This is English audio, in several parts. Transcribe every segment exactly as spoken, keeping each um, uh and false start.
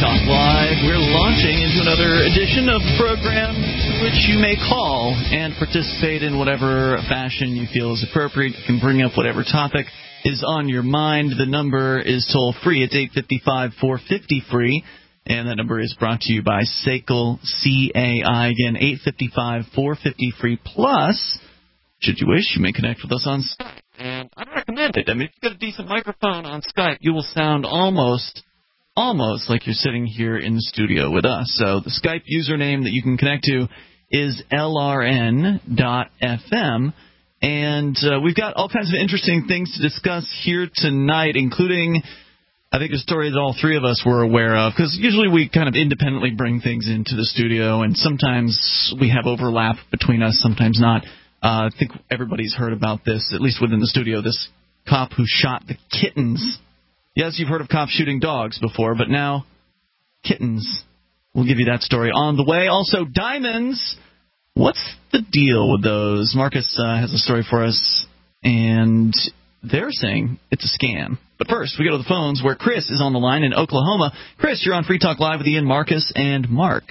Talk Live. We're launching into another edition of the program which you may call and participate in whatever fashion you feel is appropriate. You can bring up whatever topic is on your mind. The number is toll-free. It's eight five five, four five zero, free. And that number is brought to you by S A C L C A I. Again, eight five five, four five zero, free. Plus, should you wish, you may connect with us on Skype. And I recommend it. I mean, if you've got a decent microphone on Skype, you will sound almost, almost like you're sitting here in the studio with us. So the Skype username that you can connect to is L R N dot F M. And uh, we've got all kinds of interesting things to discuss here tonight, including, I think, a story that all three of us were aware of, because usually we kind of independently bring things into the studio, and sometimes we have overlap between us, sometimes not. Uh, I think everybody's heard about this, at least within the studio, this cop who shot the kittens. Yes, you've heard of cops shooting dogs before, but now kittens. We'll give you that story on the way. Also, diamonds. What's the deal with those? Marcus uh, has a story for us, and they're saying it's a scam. But first, we go to the phones where Chris is on the line in Oklahoma. Chris, you're on Free Talk Live with Ian, Marcus, and Mark.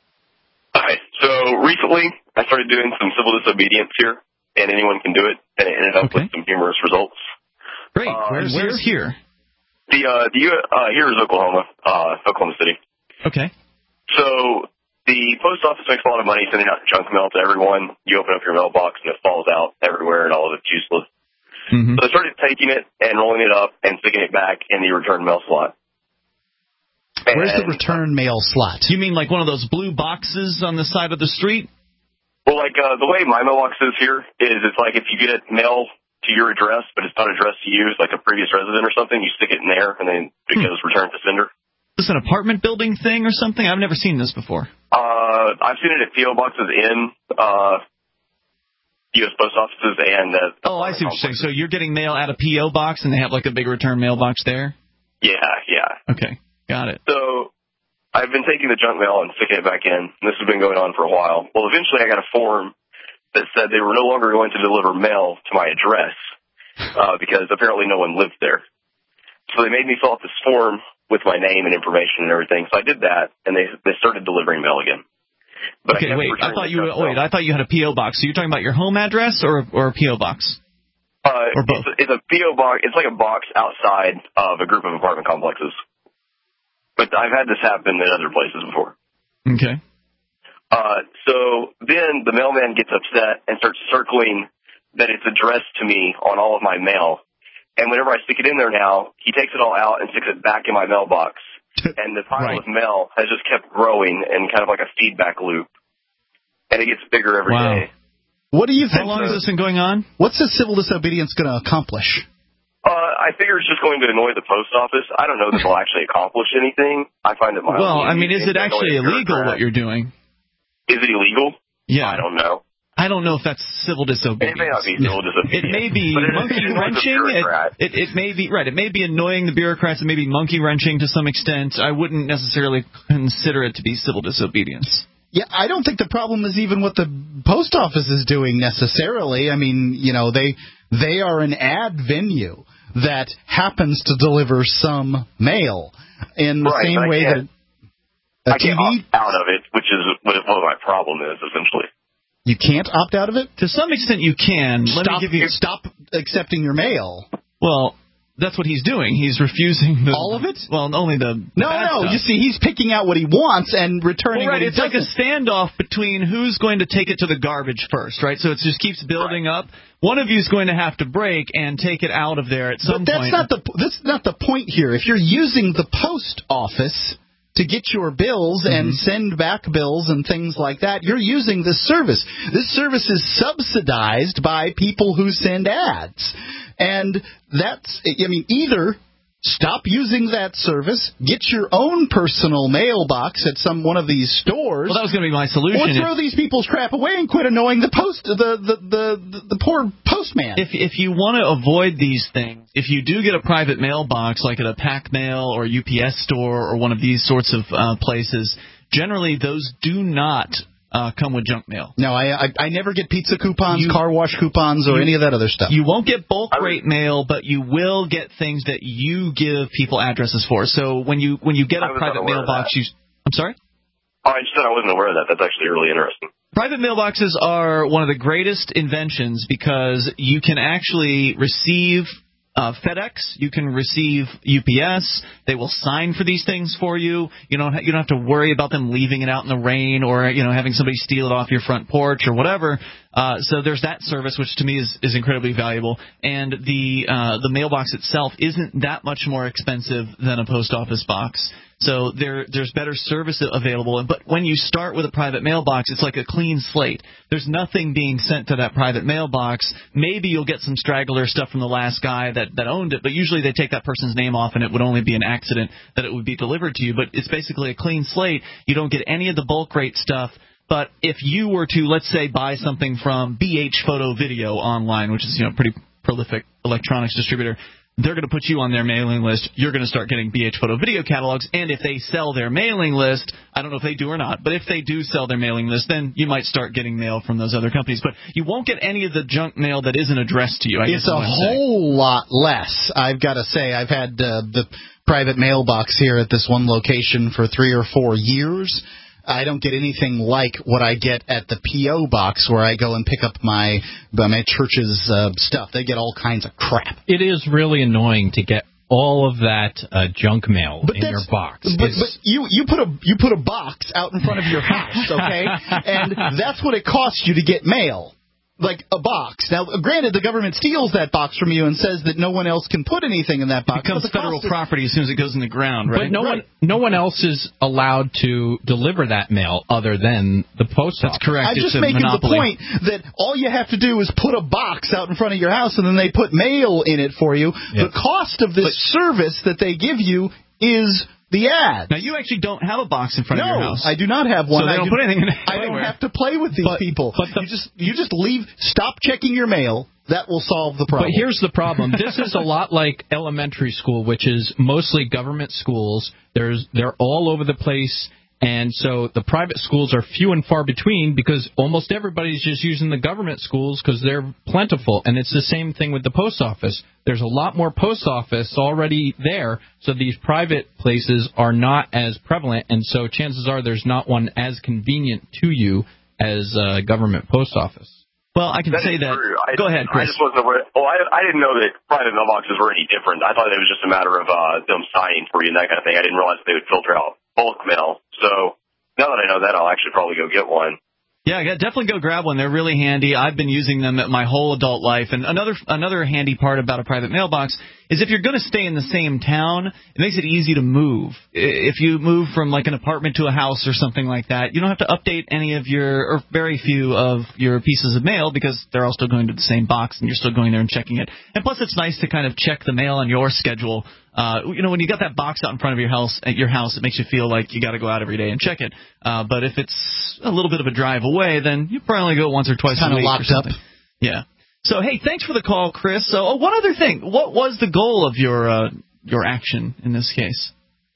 Hi. So recently, I started doing some civil disobedience here, and anyone can do it, and it ended up okay. with some humorous results. Great. Uh, where's, where's here? The uh, the uh, here is Oklahoma, uh, Oklahoma City. Okay. So the post office makes a lot of money sending out junk mail to everyone. You open up your mailbox, and it falls out everywhere, and all of it's useless. Mm-hmm. So I started taking it and rolling it up and sticking it back in the return mail slot. Where's and, the return mail slot? You mean like one of those blue boxes on the side of the street? Well, like uh, the way my mailbox is here is it's like if you get mail to your address, but it's not addressed to you, it's like a previous resident or something, you stick it in there, and then it goes hmm. returned to sender. Is this an apartment building thing or something? I've never seen this before. Uh, I've seen it at P O boxes in uh, U S post offices and uh, oh, I see what you're saying. So you're getting mail at a P O box, and they have like a big return mailbox there? Yeah, yeah. Okay, got it. So I've been taking the junk mail and sticking it back in. This has been going on for a while. Well, eventually I got a form that said they were no longer going to deliver mail to my address uh, because apparently no one lived there. So they made me fill out this form with my name and information and everything. So I did that, and they they started delivering mail again. But okay, I wait. I thought you wait. I thought you had a P O box. So you're talking about your home address or or a P O box? Uh, or both? It's a, it's a P O box. It's like a box outside of a group of apartment complexes. But I've had this happen in other places before. Okay. Uh, so then the mailman gets upset and starts circling that it's addressed to me on all of my mail. And whenever I stick it in there now, he takes it all out and sticks it back in my mailbox. And the pile right. of mail has just kept growing in kind of like a feedback loop. And it gets bigger every wow. day. What do you think? How long has this been going on? What's this civil disobedience going to accomplish? Uh, I figure it's just going to annoy the post office. I don't know that they'll actually accomplish anything. I find it mildly Well, I mean, is it actually illegal what you're doing? Is it illegal? Yeah. I don't know. I don't know if that's civil disobedience. It may not be civil disobedience. It may be monkey wrenching. It, it, it may be right. It may be annoying the bureaucrats. It may be monkey wrenching to some extent. I wouldn't necessarily consider it to be civil disobedience. Yeah, I don't think the problem is even what the post office is doing necessarily. I mean, you know, they they are an ad venue that happens to deliver some mail in the right, same way that a I T V can't opt out of it, which is what my problem is essentially. You can't opt out of it? To some extent, you can. Let stop, me give you stop accepting your mail. Well, that's what he's doing. He's refusing the, all of it. Well, only the no, bad no. stuff. You see, he's picking out what he wants and returning. Well, right, what he it's doesn't. like a standoff between who's going to take it to the garbage first, right? So it just keeps building right. up. One of you is going to have to break and take it out of there at some but that's point. Not the, that's not the point here. If you're using the post office to get your bills and mm-hmm. send back bills and things like that, you're using this service. This service is subsidized by people who send ads. And that's, I mean, either stop using that service, get your own personal mailbox at some one of these stores. Well, that was going to be my solution. Or throw if, these people's crap away and quit annoying the post, the the the, the, the poor postman. If if you want to avoid these things, if you do get a private mailbox like at a Pac Mail or U P S store or one of these sorts of uh, places, generally those do not uh, come with junk mail. No, I, I I never get pizza coupons, You, car wash coupons, or you, any of that other stuff. You won't get bulk rate mail, but you will get things that you give people addresses for. So when you when you get a private mailbox, you I'm sorry. Oh, I just said I wasn't aware of that. That's actually really interesting. Private mailboxes are one of the greatest inventions because you can actually receive uh, FedEx, you can receive U P S. They will sign for these things for you. You don't ha- you don't have to worry about them leaving it out in the rain or you know having somebody steal it off your front porch or whatever. Uh, so there's that service, which to me is, is incredibly valuable. And the uh, the mailbox itself isn't that much more expensive than a post office box. So there, there's better service available. But when you start with a private mailbox, it's like a clean slate. There's nothing being sent to that private mailbox. Maybe you'll get some straggler stuff from the last guy that, that owned it, but usually they take that person's name off, and it would only be an accident that it would be delivered to you. But it's basically a clean slate. You don't get any of the bulk rate stuff. But if you were to, let's say, buy something from B H Photo Video online, which is you know a pretty prolific electronics distributor, they're going to put you on their mailing list. You're going to start getting B H Photo Video catalogs. And if they sell their mailing list, I don't know if they do or not, but if they do sell their mailing list, then you might start getting mail from those other companies. But you won't get any of the junk mail that isn't addressed to you. I it's guess a whole lot less. I've got to say, I've had uh, the private mailbox here at this one location for three or four years. I don't get anything like what I get at the P O box where I go and pick up my my church's uh, stuff. They get all kinds of crap. It is really annoying to get all of that uh, junk mail but in your box. But, but you you put a you put a box out in front of your house, okay? And that's what it costs you to get mail. Like a box. Now, granted, the government steals that box from you and says that no one else can put anything in that box. It becomes federal property as soon as it goes in the ground, right? But no right. one, no one else is allowed to deliver that mail other than the post office. That's correct. I'm it's just making monopoly. the point that all you have to do is put a box out in front of your house, and then they put mail in it for you. Yep. The cost of this but, service that they give you is the ad. Now, you actually don't have a box in front no, of your house. I do not have one. So they I don't do, put anything in it. I don't have to play with these but, people. But the, you just you just leave. Stop checking your mail. That will solve the problem. But here's the problem. This is a lot like elementary school, which is mostly government schools. There's they're all over the place. And so the private schools are few and far between because almost everybody's just using the government schools because they're plentiful. And it's the same thing with the post office. There's a lot more post office already there, so these private places are not as prevalent. And so chances are there's not one as convenient to you as a government post office. Well, I can that say that. I, Go ahead, Chris. I just wasn't aware. Oh, I, I didn't know that private mailboxes were any different. I thought it was just a matter of uh, them signing for you and that kind of thing. I didn't realize they would filter out bulk mail. So now that I know that, I'll actually probably go get one. Yeah, definitely go grab one. They're really handy. I've been using them my whole adult life. And another another handy part about a private mailbox is if you're going to stay in the same town, it makes it easy to move. If you move from like an apartment to a house or something like that, you don't have to update any of your, or very few of your pieces of mail because they're all still going to the same box and you're still going there and checking it. And plus it's nice to kind of check the mail on your schedule. Uh, you know, when you got that box out in front of your house, at your house, it makes you feel like you got to go out every day and check it. Uh, but if it's a little bit of a drive away, then you probably go once or twice a week. Kind of locked up. Yeah. So hey, thanks for the call, Chris. So, oh, one other thing, what was the goal of your uh, your action in this case?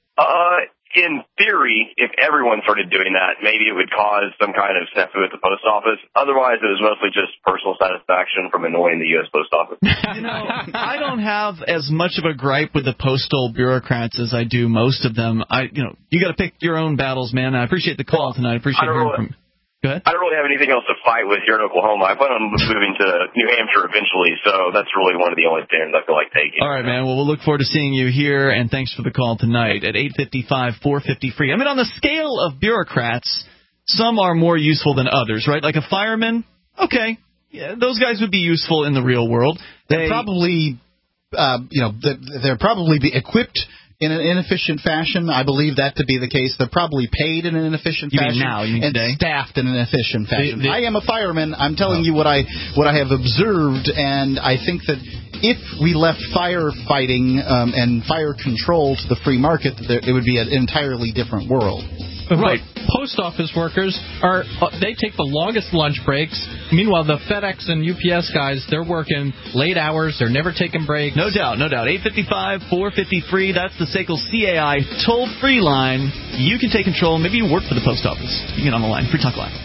Uh, in theory, if everyone started doing that, maybe it would cause some kind of snafu at the post office. Otherwise, it was mostly just personal satisfaction from annoying the U S Post Office. You know, I don't have as much of a gripe with the postal bureaucrats as I do most of them. I, you know, you got to pick your own battles, man. I appreciate the call tonight. I appreciate hearing really, from you. Go ahead. I don't really have anything else to fight with here in Oklahoma. I plan on moving to New Hampshire eventually, so that's really one of the only stands I feel like taking. All right, man. Well, we'll look forward to seeing you here, and thanks for the call tonight at eight five five, four five zero, free. I mean, on the scale of bureaucrats, some are more useful than others, right? Like a fireman, okay, yeah, those guys would be useful in the real world. They probably, uh, you know, they're probably be equipped in an inefficient fashion. I believe that to be the case. They're probably paid in an inefficient you fashion mean now, you mean and today? Staffed in an efficient fashion. The, the, I am a fireman. I'm telling oh. you what I what I have observed, and I think that if we left firefighting um, and fire control to the free market, there, it would be an entirely different world. Right. Post office workers are uh, they take the longest lunch breaks. Meanwhile, the FedEx and U P S guys, they're working late hours. They're never taking breaks. No doubt, no doubt. eight five five, four five zero, free. That's the S A C L C A I toll-free line. You can take control. Maybe you work for the post office. You can get on the line. Free Talk Live.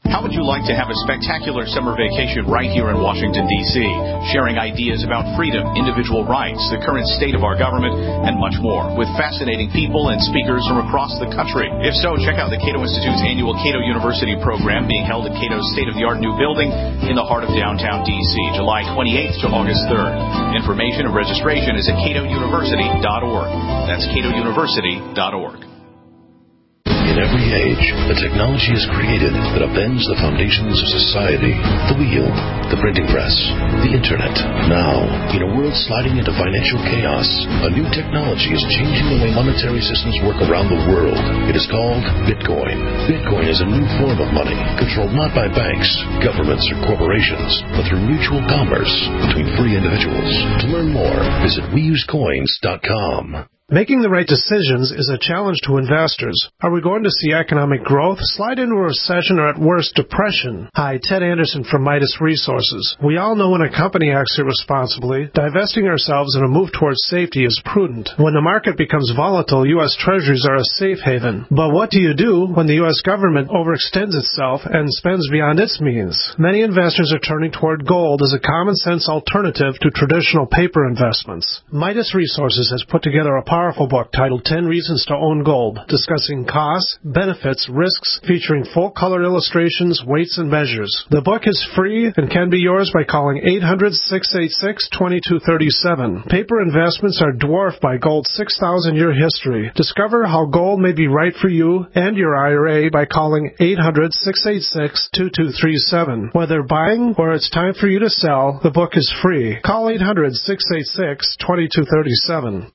How would you like to have a spectacular summer vacation right here in Washington, D C, sharing ideas about freedom, individual rights, the current state of our government, and much more, with fascinating people and speakers from across the country? If so, check out the Cato Institute's annual Cato University program being held at Cato's state-of-the-art new building in the heart of downtown D C, July twenty-eighth to August third. Information and registration is at cato university dot org. That's cato university dot org. In every age, a technology is created that upends the foundations of society. The wheel, the printing press, the internet. Now, in a world sliding into financial chaos, a new technology is changing the way monetary systems work around the world. It is called Bitcoin. Bitcoin is a new form of money, controlled not by banks, governments, or corporations, but through mutual commerce between free individuals. To learn more, visit we use coins dot com. Making the right decisions is a challenge to investors. Are we going to see economic growth, slide into a recession, or at worst, depression? Hi, Ted Anderson from Midas Resources. We all know when a company acts irresponsibly, divesting ourselves in a move towards safety is prudent. When the market becomes volatile, U S Treasuries are a safe haven. But what do you do when the U S government overextends itself and spends beyond its means? Many investors are turning toward gold as a common-sense alternative to traditional paper investments. Midas Resources has put together a powerful book titled ten Reasons to Own Gold, discussing costs, benefits, risks, featuring full-color illustrations, weights, and measures. The book is free and can be yours by calling eight hundred, six eight six, two two three seven. Paper investments are dwarfed by gold's six thousand year history. Discover how gold may be right for you and your I R A by calling eight hundred, six eight six, two two three seven. Whether buying or it's time for you to sell, the book is free. Call eight hundred, six eight six, two two three seven.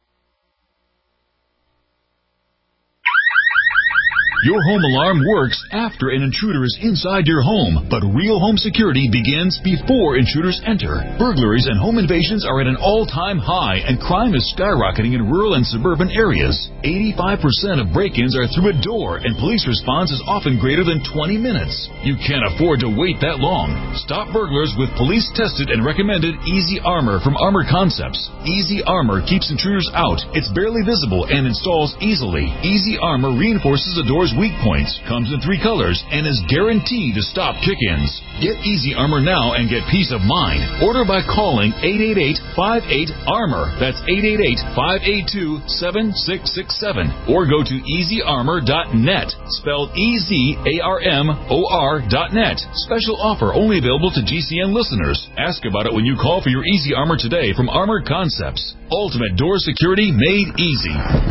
Your home alarm works after an intruder is inside your home, but real home security begins before intruders enter. Burglaries and home invasions are at an all-time high, and crime is skyrocketing in rural and suburban areas. eighty-five percent of break-ins are through a door, and police response is often greater than twenty minutes. You can't afford to wait that long. Stop burglars with police-tested and recommended Easy Armor from Armor Concepts. Easy Armor keeps intruders out. It's barely visible and installs easily. Easy Armor reinforces the door's weak points, comes in three colors, and is guaranteed to stop kick-ins. Get Easy Armor now and get peace of mind. Order by calling eight eight eight, five eight, ARMOR. That's eight eight eight, five eight two, seven six six seven. Or go to easy armor dot net, spelled E Z A R M O R dot net. Special offer only available to G C N listeners. Ask about it when you call for your Easy Armor today from Armored Concepts. Ultimate door security made easy.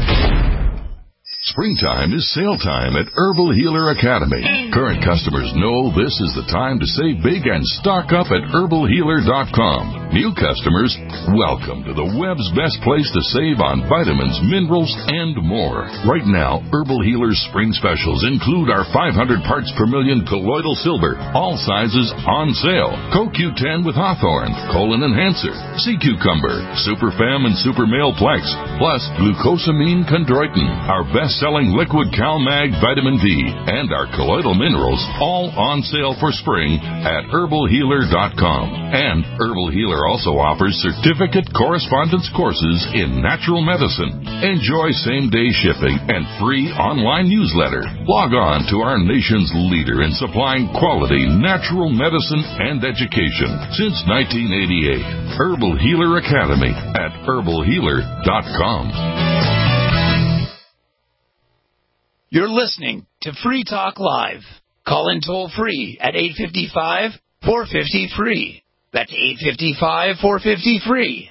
Springtime is sale time at Herbal Healer Academy. Current customers know this is the time to save big and stock up at herbal healer dot com. New customers, welcome to the web's best place to save on vitamins, minerals, and more. Right now, Herbal Healer's spring specials include our five hundred parts per million colloidal silver, all sizes on sale. Co Q ten with Hawthorne, Colon Enhancer, Sea Cucumber, Super Fem and Super Male Plex, plus Glucosamine Chondroitin, our best selling liquid CalMag Vitamin D, and our colloidal minerals, all on sale for spring at herbal healer dot com. And Herbal Healer also offers certificate correspondence courses in natural medicine. Enjoy same-day shipping and free online newsletter. Log on to our nation's leader in supplying quality natural medicine and education since nineteen eighty-eight. Herbal Healer Academy at herbal healer dot com. You're listening to Free Talk Live. Call in toll free at eight five five, four five zero, free. That's eight five five, four five zero, free.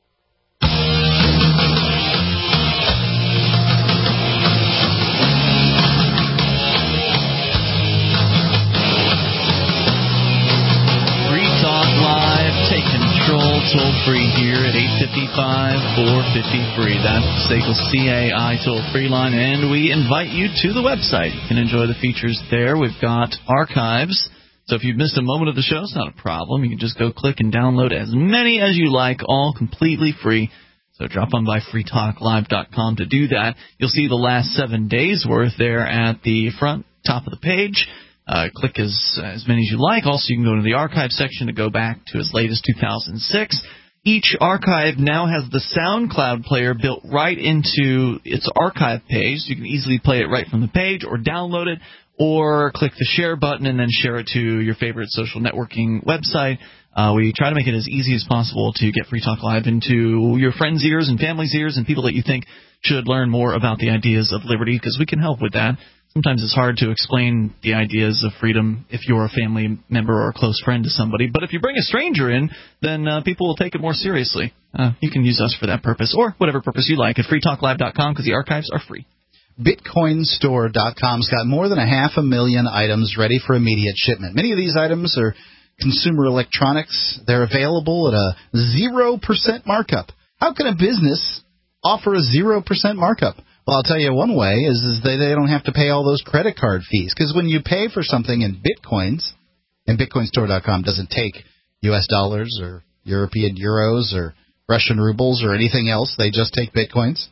Toll free here at eight five five, four five zero, free. That's the S A C L C A I toll free line, and we invite you to the website. You can enjoy the features there. We've got archives, so if you've missed a moment of the show, it's not a problem. You can just go click and download as many as you like, all completely free. So drop on by free talk live dot com to do that. You'll see the last seven days worth there at the front top of the page. Uh, click as as many as you like. Also, you can go to the archive section to go back to as late as two thousand six. Each archive now has the SoundCloud player built right into its archive page. You can easily play it right from the page or download it or click the share button and then share it to your favorite social networking website. Uh, we try to make it as easy as possible to get Free Talk Live into your friends' ears and family's ears and people that you think should learn more about the ideas of liberty, because we can help with that. Sometimes it's hard to explain the ideas of freedom if you're a family member or a close friend to somebody. But if you bring a stranger in, then uh, people will take it more seriously. Uh, you can use us for that purpose or whatever purpose you like at free talk live dot com, because the archives are free. bitcoin store dot com's got more than a half a million items ready for immediate shipment. Many of these items are consumer electronics. They're available at a zero percent markup. How can a business offer a zero percent markup? Well, I'll tell you one way is, is they, they don't have to pay all those credit card fees. Because when you pay for something in bitcoins, and bitcoin store dot com doesn't take U S dollars or European euros or Russian rubles or anything else. They just take bitcoins.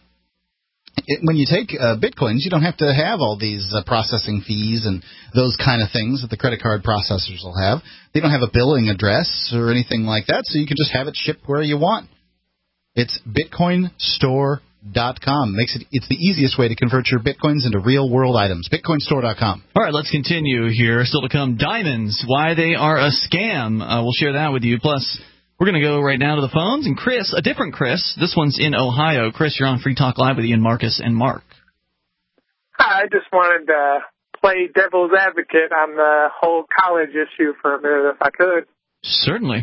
It, when you take uh, bitcoins, you don't have to have all these uh, processing fees and those kind of things that the credit card processors will have. They don't have a billing address or anything like that, so you can just have it shipped where you want. It's bitcoin store dot com. Makes it it's the easiest way to convert your bitcoins into real world items. bitcoin store dot com. All right, let's continue here. Still to come, diamonds, why they are a scam. Uh, we'll share that with you. Plus, we're going to go right now to the phones. And Chris, a different Chris, this one's in Ohio. Chris, you're on Free Talk Live with Ian, Marcus, and Mark. Hi, I just wanted to play devil's advocate on the whole college issue for a minute, if I could. Certainly.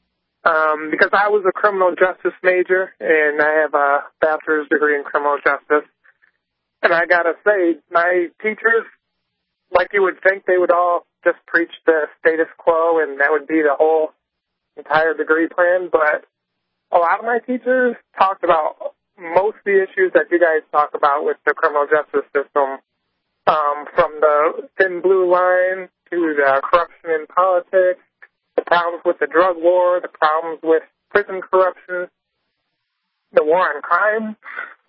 Um, because I was a criminal justice major, and I have a bachelor's degree in criminal justice. And I got to say, my teachers, like you would think, they would all just preach the status quo, and that would be the whole entire degree plan. But a lot of my teachers talked about most of the issues that you guys talk about with the criminal justice system, um, from the thin blue line to the corruption in politics, the problems with the drug war, the problems with prison corruption, the war on crime.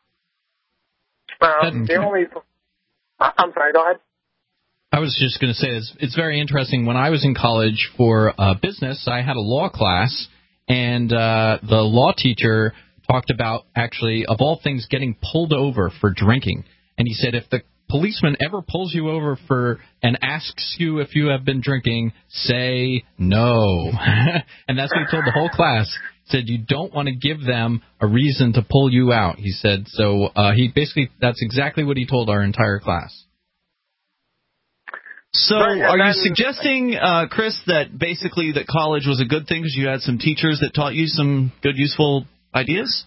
Um, the only, I'm sorry, go ahead. I was just going to say it's, it's very interesting. When I was in college for uh, business, I had a law class, and uh, the law teacher talked about, actually, of all things, getting pulled over for drinking. And he said, if the policeman ever pulls you over for and asks you if you have been drinking, say no. And that's what he told the whole class. He said, you don't want to give them a reason to pull you out. He said, so uh, he basically, that's exactly what he told our entire class. So right, are then, you suggesting, uh, Chris, that basically that college was a good thing because you had some teachers that taught you some good, useful ideas?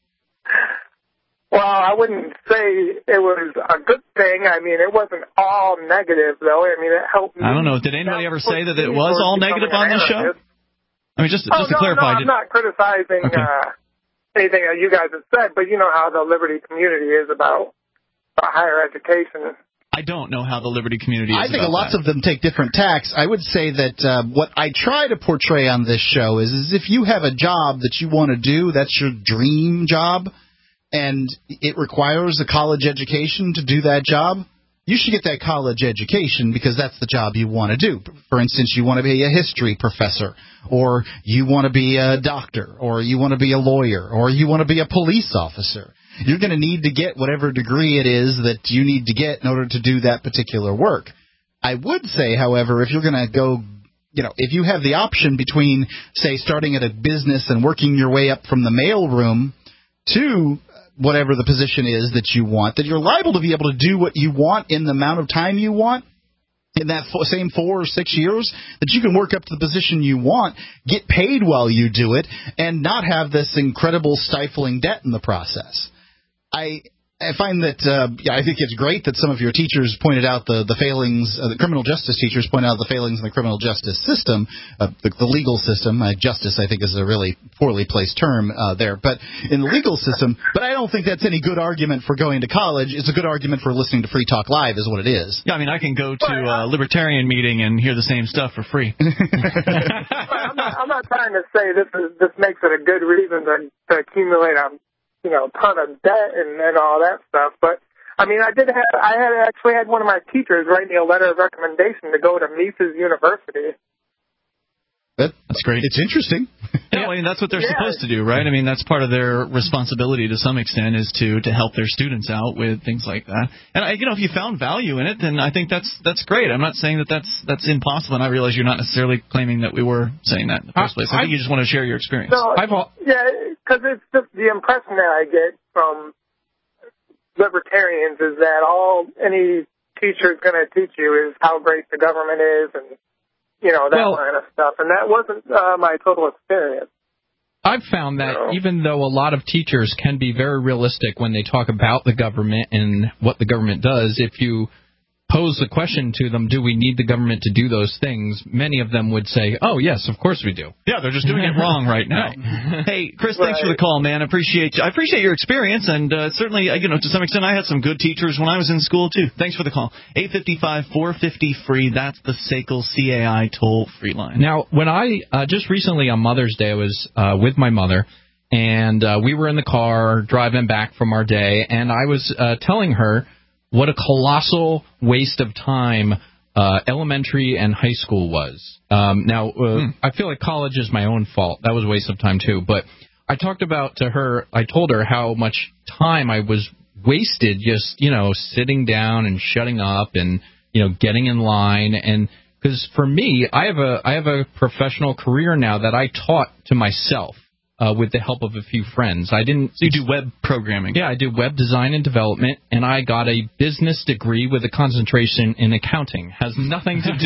Well, I wouldn't say it was a good thing. I mean, it wasn't all negative, though. I mean, it helped me. I don't know. Did anybody ever say that it was all negative on this show? I mean, just, oh, just to no, clarify. No, I'm did... not criticizing okay. uh, anything that you guys have said, but you know how the Liberty community is about uh, higher education. I don't know how the Liberty community is I think about lots that. of them take different tacks. I would say that uh, what I try to portray on this show is, is if you have a job that you want to do, that's your dream job, and it requires a college education to do that job, you should get that college education because that's the job you want to do. For instance, you want to be a history professor, or you want to be a doctor, or you want to be a lawyer, or you want to be a police officer. You're going to need to get whatever degree it is that you need to get in order to do that particular work. I would say, however, if you're going to go, you know, if you have the option between, say, starting at a business and working your way up from the mailroom to whatever the position is that you want, that you're liable to be able to do what you want in the amount of time you want, in that fo- same four or six years, that you can work up to the position you want, get paid while you do it, and not have this incredible stifling debt in the process. I I find that uh, yeah, I think it's great that some of your teachers pointed out the, the failings, uh, the criminal justice teachers pointed out the failings in the criminal justice system, uh, the, the legal system. Uh, justice, I think, is a really poorly placed term uh, there, but in the legal system. But I don't think that's any good argument for going to college. It's a good argument for listening to Free Talk Live, is what it is. Yeah, I mean, I can go to a libertarian meeting and hear the same stuff for free. I'm, not, I'm not trying to say this is this makes it a good reason to, to accumulate a you know, ton of debt and, and all that stuff. But, I mean, I did have, I had actually had one of my teachers write me a letter of recommendation to go to Mises University. That, that's great. It's interesting. Yeah, I mean, that's what they're Yeah. supposed to do, right? I mean, that's part of their responsibility to some extent is to to help their students out with things like that. And I, you know, if you found value in it, then I think that's that's great. I'm not saying that that's that's impossible, and I realize you're not necessarily claiming that we were saying that in the first place. I think you just want to share your experience. No, yeah, because it's just the impression that I get from libertarians is that all any teacher is going to teach you is how great the government is and, you know, that well, kind of stuff. And that wasn't uh, my total experience. I've found that No. even though a lot of teachers can be very realistic when they talk about the government and what the government does, if you pose the question to them, do we need the government to do those things, many of them would say, oh, yes, of course we do. Yeah, they're just doing it wrong right now. Hey, Chris, thanks for the call, man. I appreciate I appreciate your experience, and uh, certainly, you know, to some extent, I had some good teachers when I was in school, too. Thanks for the call. eight five five, four five zero, free. That's the S A C L C A I toll-free line. Now, when I, uh, just recently on Mother's Day, I was uh, with my mother, and uh, we were in the car driving back from our day, and I was uh, telling her what a colossal waste of time uh, elementary and high school was. Um, now, uh, hmm. I feel like college is my own fault. That was a waste of time, too. But I talked about to her, I told her how much time I was wasted just, you know, sitting down and shutting up and, you know, getting in line. And because for me, I have a I have a professional career now that I taught to myself. Uh, with the help of a few friends. I didn't. So you do web programming? Yeah, I do web design and development, and I got a business degree with a concentration in accounting. Has nothing to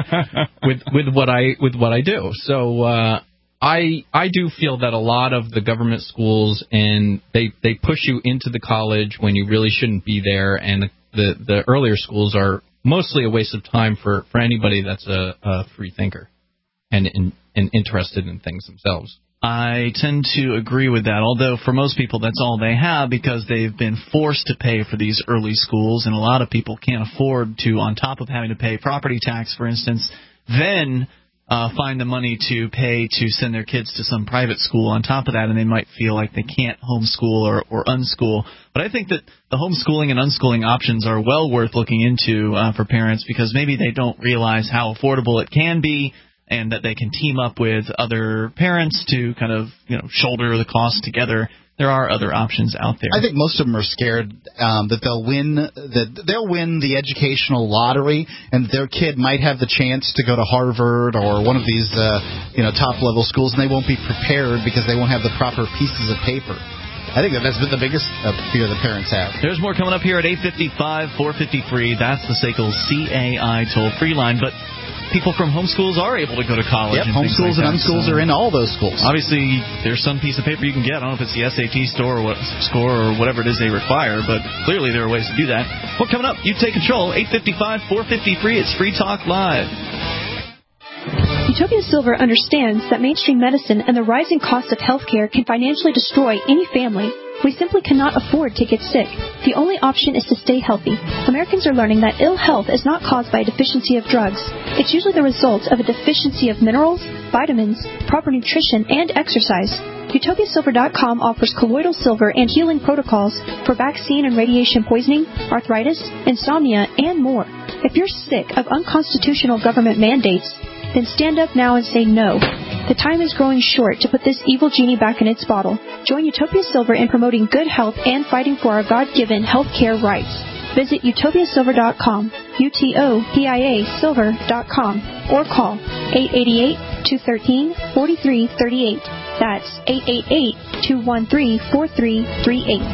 do with with what I with what I do. So uh, I I do feel that a lot of the government schools and they they push you into the college when you really shouldn't be there, and the the earlier schools are mostly a waste of time for, for anybody that's a, a free thinker and, and and interested in things themselves. I tend to agree with that, although for most people that's all they have because they've been forced to pay for these early schools, and a lot of people can't afford to, on top of having to pay property tax, for instance, then uh, find the money to pay to send their kids to some private school on top of that, and they might feel like they can't homeschool or, or unschool. But I think that the homeschooling and unschooling options are well worth looking into uh, for parents because maybe they don't realize how affordable it can be, and that they can team up with other parents to kind of, you know, shoulder the cost together. There are other options out there. I think most of them are scared um, that they'll win that they'll win the educational lottery, and their kid might have the chance to go to Harvard or one of these, uh, you know, top level schools, and they won't be prepared because they won't have the proper pieces of paper. I think that that's been the biggest uh, fear the parents have. There's more coming up here at eight five five, four five zero, free. That's the S A C L C A I toll-free line. But people from homeschools are able to go to college. Yep, and homeschools like and unschools so, are in all those schools. Obviously, there's some piece of paper you can get. I don't know if it's the S A T store or what, score or whatever it is they require, but clearly there are ways to do that. Well, coming up, you take control. eight five five, four five zero, free. It's Free Talk Live. Utopia Silver understands that mainstream medicine and the rising cost of healthcare can financially destroy any family. We simply cannot afford to get sick. The only option is to stay healthy. Americans are learning that ill health is not caused by a deficiency of drugs. It's usually the result of a deficiency of minerals, vitamins, proper nutrition, and exercise. Utopia Silver dot com offers colloidal silver and healing protocols for vaccine and radiation poisoning, arthritis, insomnia, and more. If you're sick of unconstitutional government mandates, then stand up now and say no. The time is growing short to put this evil genie back in its bottle. Join Utopia Silver in promoting good health and fighting for our God-given health care rights. Visit Utopia Silver dot com, U T O P I A Silver dot com, or call eight eight eight, two one three, four three three eight. That's eight eight eight, two one three, four three three eight.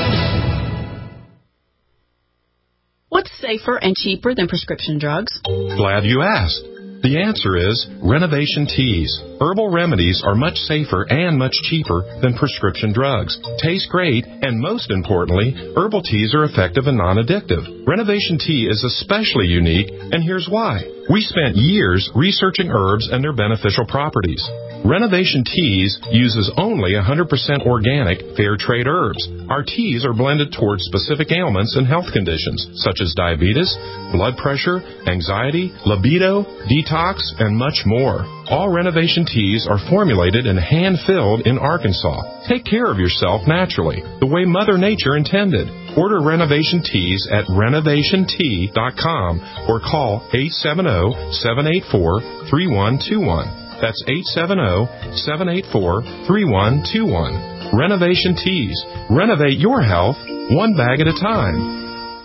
What's safer and cheaper than prescription drugs? Glad you asked. The answer is Renovation Teas. Herbal remedies are much safer and much cheaper than prescription drugs. Taste great, and most importantly, herbal teas are effective and non-addictive. Renovation Tea is especially unique, and here's why. We spent years researching herbs and their beneficial properties. Renovation Teas uses only one hundred percent organic, fair trade herbs. Our teas are blended towards specific ailments and health conditions, such as diabetes, blood pressure, anxiety, libido, detox, and much more. All Renovation Teas are formulated and hand-filled in Arkansas. Take care of yourself naturally, the way Mother Nature intended. Order Renovation Teas at renovation tea dot com or call eight seven zero, seven eight four, three one two one. That's eight seven zero, seven eight four, three one two one. Renovation Teas. Renovate your health one bag at a time.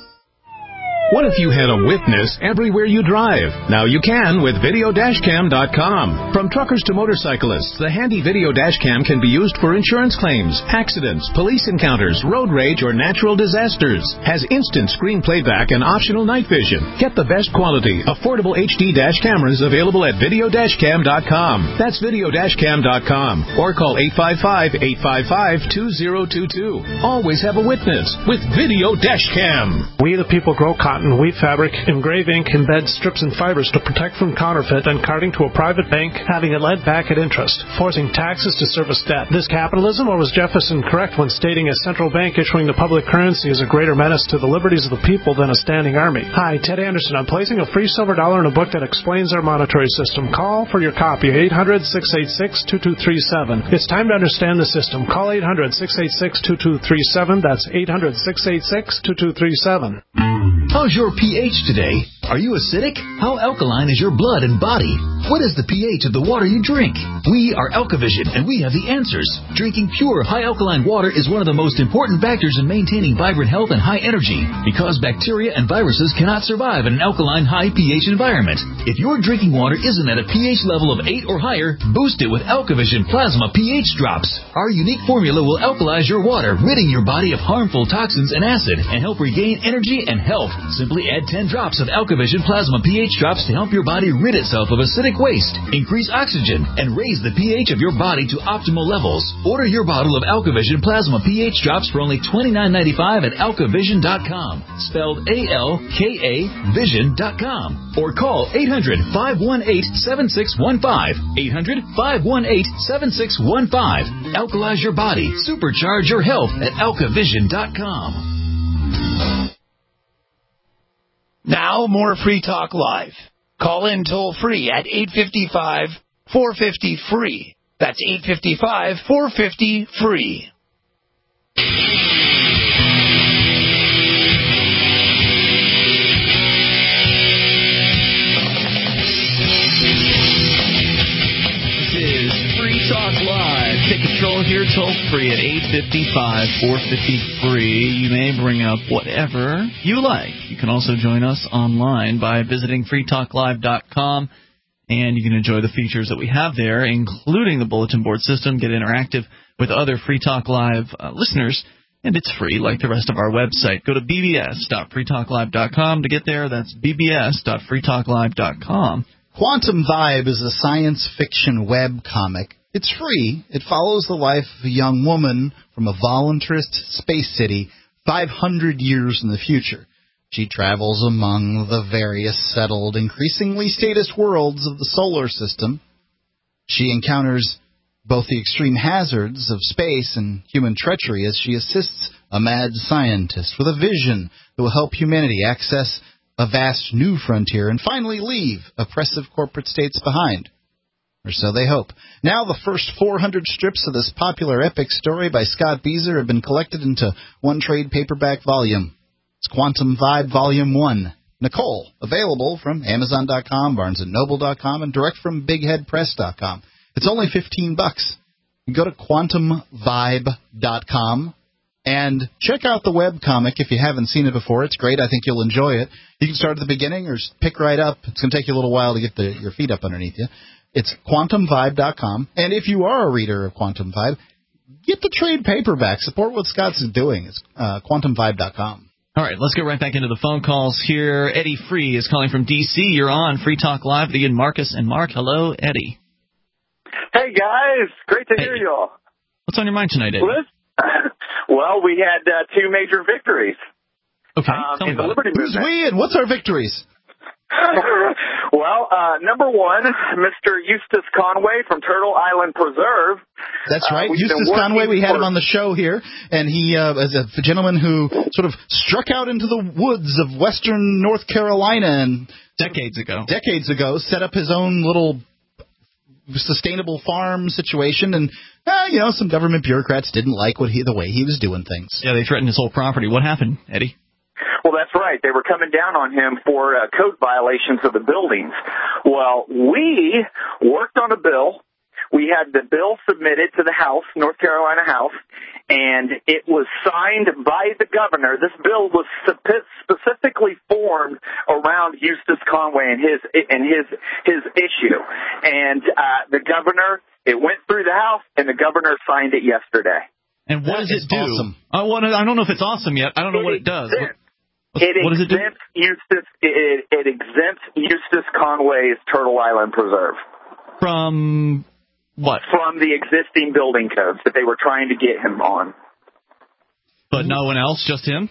What if you had a witness everywhere you drive? Now you can with video dash cam dot com. From truckers to motorcyclists, the handy video dash cam can be used for insurance claims, accidents, police encounters, road rage, or natural disasters. Has instant screen playback and optional night vision. Get the best quality, affordable H D dash cameras available at video dash cam dot com. That's video dash cam dot com. Or call eight five five, eight five five, two zero two two. Always have a witness with Video Dash Cam. We the people grow cotton, weave fabric, engrave ink, embed strips and fibers to protect from counterfeit and carting to a private bank, having it lent back at interest, forcing taxes to service debt. This capitalism, or was Jefferson correct when stating a central bank issuing the public currency is a greater menace to the liberties of the people than a standing army? Hi, Ted Anderson. I'm placing a free silver dollar in a book that explains our monetary system. Call for your copy, eight hundred, six eight six, two two three seven. It's time to understand the system. Call eight hundred, six eight six, two two three seven. That's eight hundred, six eight six, two two three seven. How's your pH today? Are you acidic? How alkaline is your blood and body? What is the pH of the water you drink? We are AlkaVision, and we have the answers. Drinking pure, high alkaline water is one of the most important factors in maintaining vibrant health and high energy, because bacteria and viruses cannot survive in an alkaline, high pH environment. If your drinking water isn't at a pH level of eight or higher, boost it with AlkaVision Plasma pH Drops. Our unique formula will alkalize your water, ridding your body of harmful toxins and acid, and help regain energy and health. Simply add ten drops of AlkaVision Plasma pH Drops to help your body rid itself of acidic waste, increase oxygen, and raise the pH of your body to optimal levels. Order your bottle of AlkaVision Plasma pH Drops for only twenty-nine ninety-five at alka vision dot com, spelled A L K A vision dot com, or call eight hundred, five one eight, seven six one five, eight hundred, five one eight, seven six one five. Alkalize your body, supercharge your health at alka vision dot com. Now, more Free Talk Live. Call in toll free at eight five five, four five zero, free. That's eight five five, four five zero, free. This is Free Talk Live. Take control here toll free at eight five five, four five zero, free. You may bring up whatever you like. You can also join us online by visiting free talk live dot com, and you can enjoy the features that we have there, including the bulletin board system, get interactive with other Free Talk Live uh, listeners, and it's free like the rest of our website. Go to b b s dot free talk live dot com to get there. That's b b s dot free talk live dot com. Quantum Vibe is a science fiction web comic. It's free. It follows the life of a young woman from a voluntarist space city five hundred years in the future. She travels among the various settled, increasingly status worlds of the solar system. She encounters both the extreme hazards of space and human treachery as she assists a mad scientist with a vision that will help humanity access a vast new frontier and finally leave oppressive corporate states behind. Or so they hope. Now the first four hundred strips of this popular epic story by Scott Beezer have been collected into one trade paperback volume. It's Quantum Vibe Volume one. Nicole, available from amazon dot com, barnes and noble dot com, and direct from big head press dot com. It's only fifteen bucks. You go to quantum vibe dot com and check out the webcomic if you haven't seen it before. It's great. I think you'll enjoy it. You can start at the beginning or pick right up. It's going to take you a little while to get the, your feet up underneath you. It's quantum vibe dot com. And if you are a reader of Quantum Vibe, get the trade paperback. Support what Scott's doing. It's uh, quantum vibe dot com. All right, let's get right back into the phone calls here. Eddie Free is calling from D C. You're on Free Talk Live with Ian, Marcus, and Mark. Hello, Eddie. Hey, guys. Great to hey. hear you all. What's on your mind tonight, Eddie? Well, we had uh, two major victories. Okay, um, tell me in the about Liberty it. Who's we and what's our victories? Well, uh, number one, Mister Eustace Conway from Turtle Island Preserve. That's right. Uh, Eustace Conway, we had him on the show here, and he uh, is a gentleman who sort of struck out into the woods of western North Carolina and decades ago. Decades ago, set up his own little sustainable farm situation, and uh, you know, some government bureaucrats didn't like what he the way he was doing things. Yeah, they threatened his whole property. What happened, Eddie? Well, that's right. They were coming down on him for uh, code violations of the buildings. Well, we worked on a bill. We had the bill submitted to the House, North Carolina House, and it was signed by the governor. This bill was specifically formed around Eustace Conway and his and his his issue. And uh, the governor, it went through the House, and the governor signed it yesterday. And what that does it do? Awesome. I want to. I don't know if it's awesome yet. I don't know it what it does. What, it what does it do? exempts Eustace. It, it exempts Eustace Conway's Turtle Island Preserve from what? From the existing building codes that they were trying to get him on. But no one else, just him?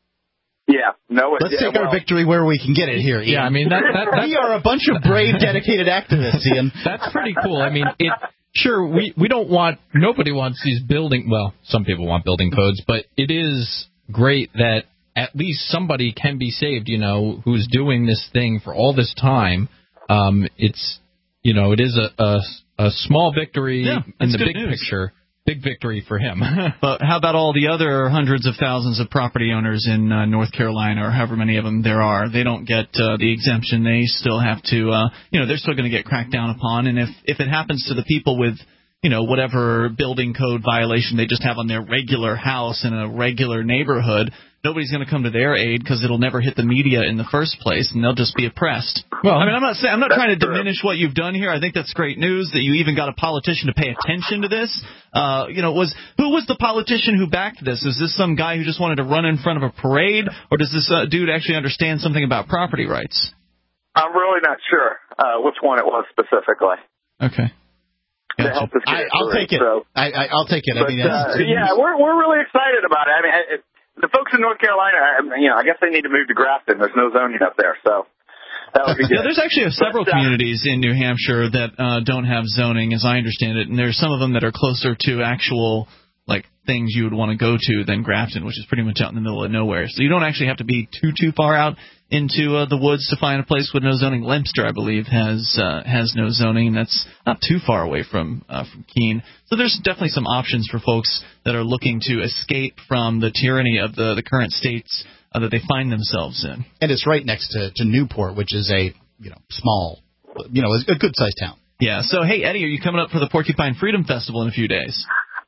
Yeah, no. Let's yeah, take well, our victory where we can get it here, Ian. Yeah, I mean, that, that, that's, we are a bunch of brave, dedicated activists, Ian. That's pretty cool. I mean, it. Sure, we, we don't want, nobody wants these building, well, some people want building codes, but it is great that at least somebody can be saved, you know, who's doing this thing for all this time. Um, it's, you know, it is a, a, a small victory yeah, in the good big news. picture. Big victory for him. But how about all the other hundreds of thousands of property owners in uh, North Carolina, or however many of them there are? They don't get uh, the exemption. They still have to, uh, you know, they're still going to get cracked down upon. And if, if it happens to the people with, you know, whatever building code violation they just have on their regular house in a regular neighborhood, nobody's going to come to their aid because it'll never hit the media in the first place, and they'll just be oppressed. Well, I mean, I'm not saying I'm not trying to diminish what you've done here. I think that's great news that you even got a politician to pay attention to this. Uh, you know, was who was the politician who backed this? Is this some guy who just wanted to run in front of a parade, or does this uh, dude actually understand something about property rights? I'm really not sure uh, which one it was specifically. Okay. To help us get I, it I'll through, take it. So. I, I, I'll take it. But, I mean, uh, yeah, we're we're really excited about it. I mean, it, the folks in North Carolina, you know, I guess they need to move to Grafton. There's no zoning up there, so that would be good. Yeah, there's actually several but, uh, communities in New Hampshire that uh, don't have zoning, as I understand it, and there's some of them that are closer to actual like things you would want to go to than Grafton, which is pretty much out in the middle of nowhere. So you don't actually have to be too too far out into uh, the woods to find a place with no zoning. Lemster, I believe, has uh, has no zoning, and that's not too far away from uh, from Keene. So there's definitely some options for folks that are looking to escape from the tyranny of the the current states uh, that they find themselves in. And it's right next to, to Newport, which is a you know small, you know, a good sized town. Yeah. So hey, Eddie, are you coming up for the Porcupine Freedom Festival in a few days?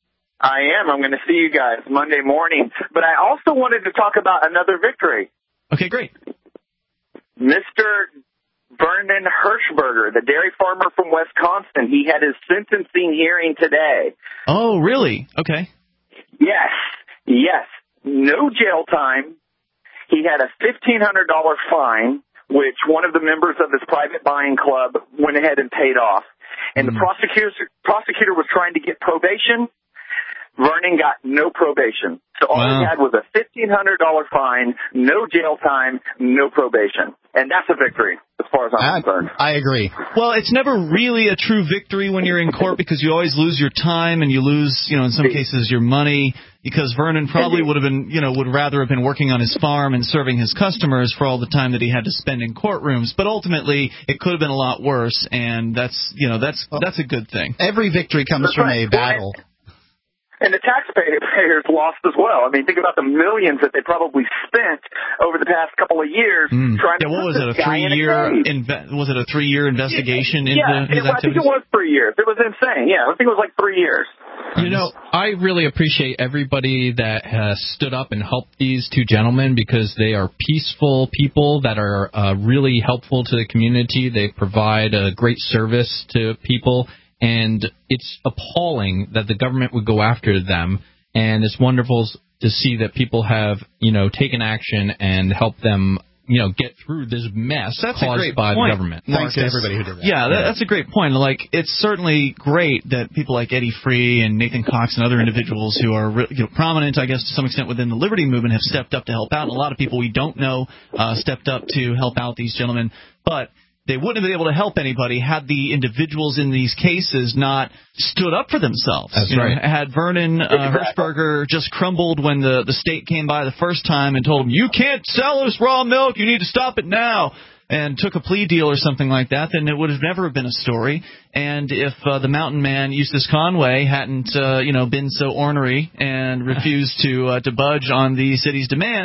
I am. I'm going to see you guys Monday morning. But I also wanted to talk about another victory. Okay, great. Mister Vernon Hirschberger, the dairy farmer from Wisconsin, he had his sentencing hearing today. Oh, really? Okay. Yes, yes. No jail time. He had a fifteen hundred dollars fine, which one of the members of his private buying club went ahead and paid off. And mm. the prosecutor, prosecutor was trying to get probation. Vernon got no probation. So all wow. he had was a fifteen hundred dollars fine, no jail time, no probation. And that's a victory, as far as I'm I, concerned. I agree. Well, it's never really a true victory when you're in court because you always lose your time and you lose, you know, in some cases your money, because Vernon probably would have been, you know, would rather have been working on his farm and serving his customers for all the time that he had to spend in courtrooms. But ultimately, it could have been a lot worse, and that's, you know, that's that's a good thing. Every victory comes That's from right. a battle. And the taxpayers lost as well. I mean, think about the millions that they probably spent over the past couple of years mm. trying to yeah, what put was it, a this guy in a three-year cage. inve- was it a three-year investigation yeah, into his it, I think activities? it was three years. It was insane. Yeah, I think it was like three years. You know, I really appreciate everybody that has stood up and helped these two gentlemen because they are peaceful people that are uh, really helpful to the community. They provide a great service to people, and it's appalling that the government would go after them. And it's wonderful to see that people have, you know, taken action and helped them, you know, get through this mess that's caused a great by point. the government. Thanks to everybody who did that. Yeah, that, that's a great point. Like, it's certainly great that people like Eddie Free and Nathan Cox and other individuals who are, you know, prominent, I guess, to some extent within the Liberty Movement have stepped up to help out. And a lot of people we don't know uh, stepped up to help out these gentlemen. But they wouldn't have been able to help anybody had the individuals in these cases not stood up for themselves. That's you know, right. Had Vernon uh, Hirschberger just crumbled when the, the state came by the first time and told him, you can't sell us raw milk, you need to stop it now, and took a plea deal or something like that, then it would have never been a story. And if uh, the mountain man, Eustace Conway, hadn't uh, you know, been so ornery and refused to uh, to budge on the city's demands,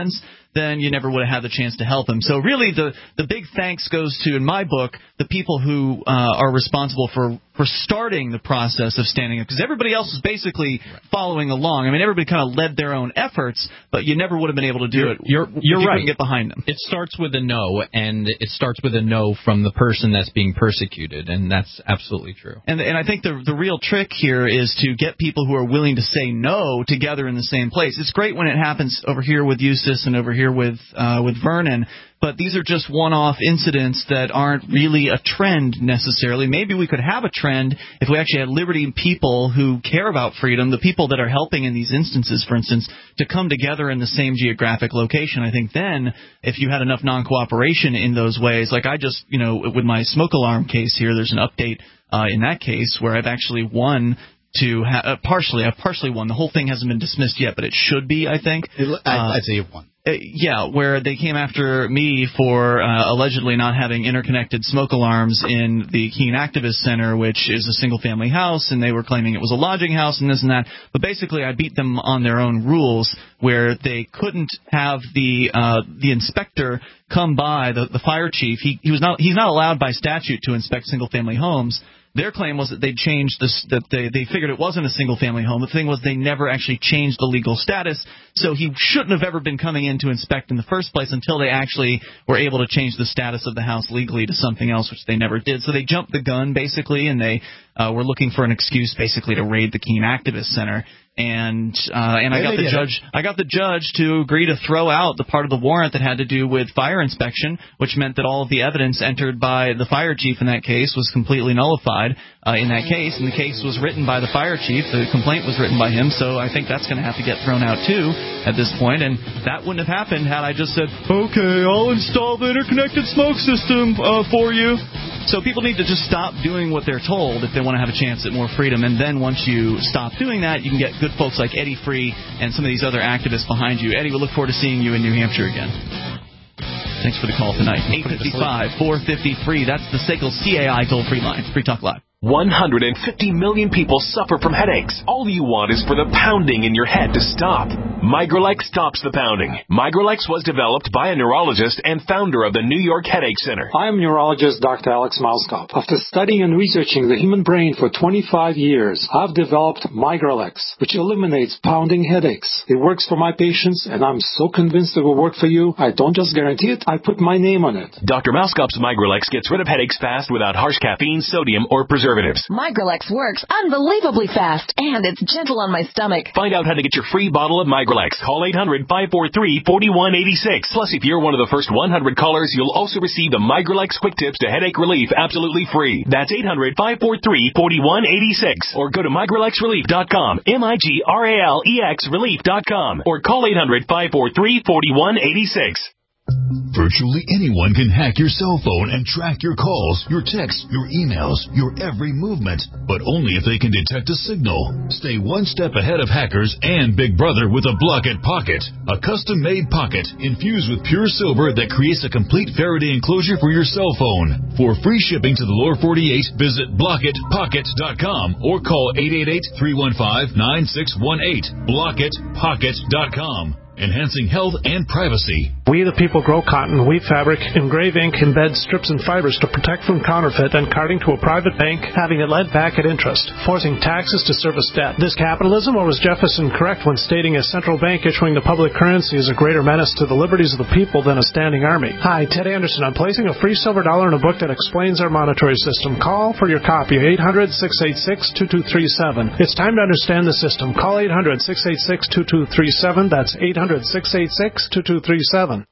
then you never would have had the chance to help him. So really the, the big thanks goes to, in my book, the people who uh, are responsible for, for starting the process of standing up, because everybody else is basically following along. I mean, everybody kind of led their own efforts, but you never would have been able to do you're, it you're, if you're you right. couldn't get behind them. It starts with a no, and it starts with a no from the person that's being persecuted, and that's absolutely true. And, and I think the, the real trick here is to get people who are willing to say no together in the same place. It's great when it happens over here with Eustace and over here with uh, with Vernon, but these are just one-off incidents that aren't really a trend necessarily. Maybe we could have a trend if we actually had liberty people who care about freedom, the people that are helping in these instances, for instance, to come together in the same geographic location. I think then, if you had enough non-cooperation in those ways, like I just, you know, with my smoke alarm case here, there's an update uh, in that case where I've actually won to ha- uh, partially, I've partially won. The whole thing hasn't been dismissed yet, but it should be, I think. It, I, uh, I'd say you've won. Uh, yeah, where they came after me for uh, allegedly not having interconnected smoke alarms in the Keene Activist Center, which is a single-family house, and they were claiming it was a lodging house and this and that. But basically, I beat them on their own rules, where they couldn't have the uh, the inspector come by, the, the fire chief. He, he was not he's not allowed by statute to inspect single-family homes. Their claim was that they changed this, that they, they figured it wasn't a single-family home. The thing was they never actually changed the legal status, so he shouldn't have ever been coming in to inspect in the first place until they actually were able to change the status of the house legally to something else, which they never did. So they jumped the gun, basically, and they uh, were looking for an excuse, basically, to raid the Keene Activist Center. And uh, and I got the judge. I got the judge to agree to throw out the part of the warrant that had to do with fire inspection, which meant that all of the evidence entered by the fire chief in that case was completely nullified uh, in that case. And the case was written by the fire chief. The complaint was written by him. So I think that's going to have to get thrown out too at this point. And that wouldn't have happened had I just said, "Okay, I'll install the interconnected smoke system uh, for you." So people need to just stop doing what they're told if they want to have a chance at more freedom. And then once you stop doing that, you can get good folks like Eddie Free and some of these other activists behind you. Eddie, we look forward to seeing you in New Hampshire again. Thanks for the call tonight. eight five five, four five zero, free. That's the S A C L C A I toll-free line. Free Talk Live. one hundred fifty million people suffer from headaches. All you want is for the pounding in your head to stop. Migralex stops the pounding. Migralex was developed by a neurologist and founder of the New York Headache Center. I am neurologist Doctor Alex Mauskop. After studying and researching the human brain for twenty-five years, I've developed Migralex, which eliminates pounding headaches. It works for my patients, and I'm so convinced it will work for you. I don't just guarantee it, I put my name on it. Doctor Mauskop's Migralex gets rid of headaches fast without harsh caffeine, sodium, or preservatives. Migralex works unbelievably fast, and it's gentle on my stomach. Find out how to get your free bottle of Migralex. Call eight hundred, five four three, four one eight six. Plus, if you're one of the first one hundred callers, you'll also receive the Migralex Quick Tips to Headache Relief absolutely free. That's eight hundred, five four three, four one eight six. Or go to migralex relief dot com, M I G R A L E X relief dot com. Or call eight hundred, five four three, four one eight six. Virtually anyone can hack your cell phone and track your calls, your texts, your emails, your every movement, but only if they can detect a signal. Stay one step ahead of hackers and Big Brother with a Blockit Pocket, a custom-made pocket infused with pure silver that creates a complete Faraday enclosure for your cell phone. For free shipping to the lower forty-eight, visit blockit pocket dot com or call eight eight eight, three one five, nine six one eight. blockit pocket dot com. Enhancing health and privacy. We the people grow cotton, weave fabric, engrave ink, embed strips and fibers to protect from counterfeit and carting to a private bank, having it lent back at interest, forcing taxes to service debt. This capitalism, or was Jefferson correct when stating a central bank issuing the public currency is a greater menace to the liberties of the people than a standing army? Hi, Ted Anderson. I'm placing a free silver dollar in a book that explains our monetary system. Call for your copy, eight hundred, six eight six, two two three seven. It's time to understand the system. Call eight hundred, six eight six, two two three seven. That's eight hundred, six eight six, two two three seven.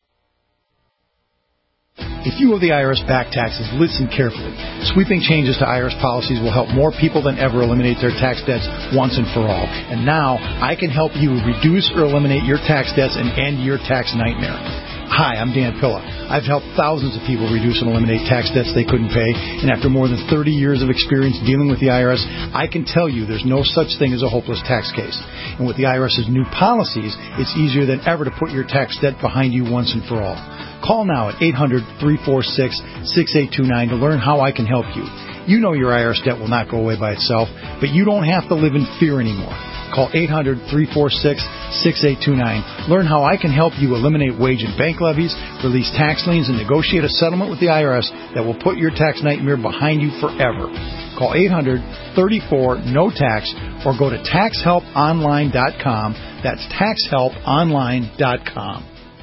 If you owe the I R S back taxes, listen carefully. Sweeping changes to I R S policies will help more people than ever eliminate their tax debts once and for all. And now, I can help you reduce or eliminate your tax debts and end your tax nightmare. Hi, I'm Dan Pilla. I've helped thousands of people reduce and eliminate tax debts they couldn't pay, and after more than thirty years of experience dealing with the I R S, I can tell you there's no such thing as a hopeless tax case. And with the IRS's new policies, it's easier than ever to put your tax debt behind you once and for all. Call now at eight hundred, three four six, six eight two nine to learn how I can help you. You know your I R S debt will not go away by itself, but you don't have to live in fear anymore. Call eight hundred, three four six, six eight two nine. Learn how I can help you eliminate wage and bank levies, release tax liens, and negotiate a settlement with the I R S that will put your tax nightmare behind you forever. Call eight hundred, thirty-four, no tax or go to tax help online dot com. That's tax help online dot com.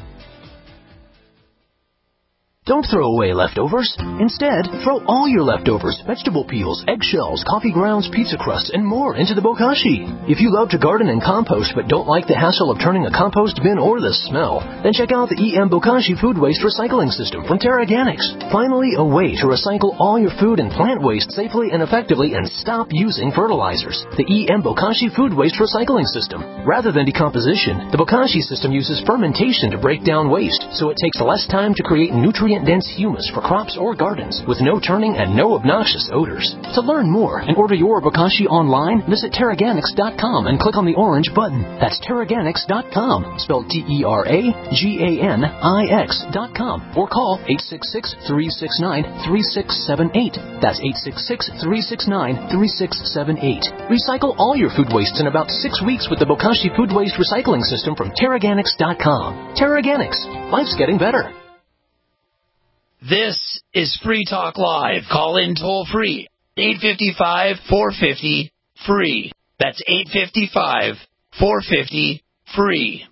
Don't throw away leftovers. Instead, throw all your leftovers, vegetable peels, eggshells, coffee grounds, pizza crusts, and more into the bokashi. If you love to garden and compost but don't like the hassle of turning a compost bin or the smell, then check out the E M Bokashi Food Waste Recycling System from Terraganics. Finally, a way to recycle all your food and plant waste safely and effectively and stop using fertilizers. The E M Bokashi Food Waste Recycling System. Rather than decomposition, the Bokashi system uses fermentation to break down waste, so it takes less time to create nutrient dense humus for crops or gardens with no turning and no obnoxious odors. To learn more and order your bokashi online, visit Terraganics dot com and click on the orange button. That's Terraganics dot com, spelled T E R A G A N I X dot com, or call eight six six, three six nine, three six seven eight. That's eight six six, three six nine, three six seven eight. Recycle all your food wastes in about six weeks with the Bokashi Food Waste Recycling System from Terraganics dot com. Terraganics. Life's getting better. This is Free Talk Live. Call in toll free. eight five five, four five zero, free. That's eight five five, four five zero, free.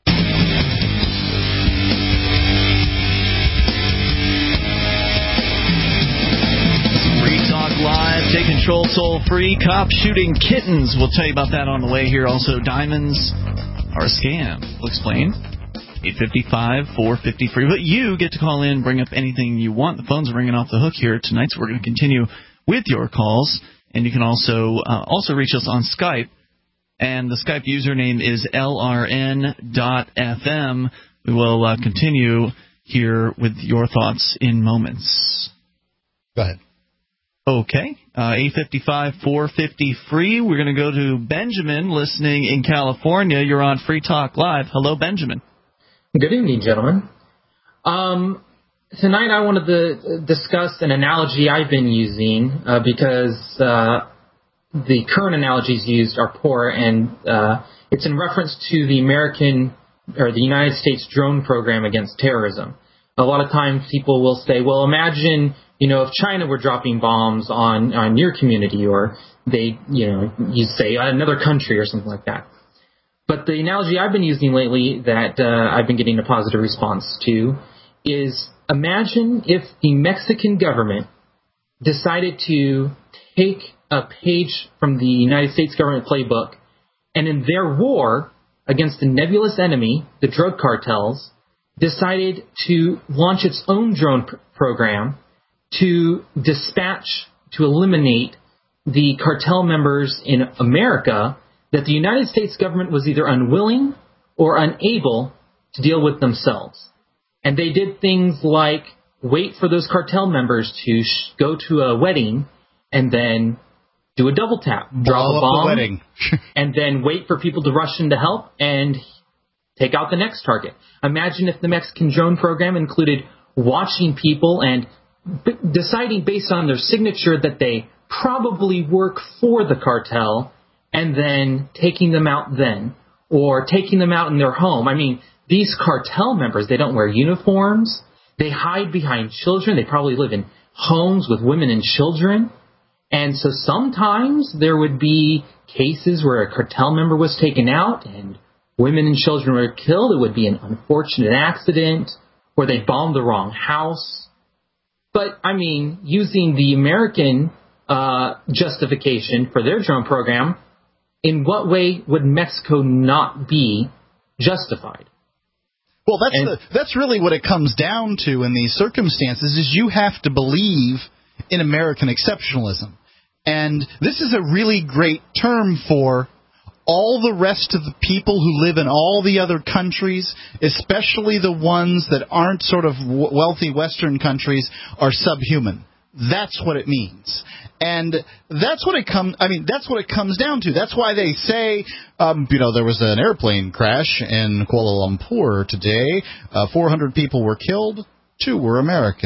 Free Talk Live. Take control toll free. Cops shooting kittens. We'll tell you about that on the way here. Also, diamonds are a scam. We'll explain. eight five five, four five zero, free. But you get to call in, bring up anything you want. The phone's ringing off the hook here tonight, so we're going to continue with your calls. And you can also uh, also reach us on Skype. And the Skype username is L R N dot F M. We will uh, continue here with your thoughts in moments. Go ahead. Okay. Uh, eight five five, four five zero, free. We're going to go to Benjamin listening in California. You're on Free Talk Live. Hello, Benjamin. Good evening, gentlemen. Um, tonight I wanted to discuss an analogy I've been using uh, because uh, the current analogies used are poor, and uh, it's in reference to the American or the United States drone program against terrorism. A lot of times people will say, well, imagine, you know, if China were dropping bombs on, on your community, or they, you know, you say another country or something like that. But the analogy I've been using lately that uh, I've been getting a positive response to is, imagine if the Mexican government decided to take a page from the United States government playbook and in their war against the nebulous enemy, the drug cartels, decided to launch its own drone pr- program to dispatch, to eliminate the cartel members in America that the United States government was either unwilling or unable to deal with themselves. And they did things like wait for those cartel members to sh- go to a wedding and then do a double tap, drop a bomb, the wedding. and then wait for people to rush in to help and take out the next target. Imagine if the Mexican drone program included watching people and b- deciding based on their signature that they probably work for the cartel, and then taking them out then, or taking them out in their home. I mean, these cartel members, they don't wear uniforms. They hide behind children. They probably live in homes with women and children. And so sometimes there would be cases where a cartel member was taken out and women and children were killed. It would be an unfortunate accident, or they bombed the wrong house. But, I mean, using the American uh, justification for their drone program, in what way would Mexico not be justified? Well, that's and, the, that's really what it comes down to in these circumstances, is you have to believe in American exceptionalism. And this is a really great term for all the rest of the people who live in all the other countries, especially the ones that aren't sort of wealthy Western countries, are subhuman. That's what it means. And that's what it comes. I mean, that's what it comes down to. That's why they say, um, you know, there was an airplane crash in Kuala Lumpur today. Uh, four hundred people were killed. Two were Americans.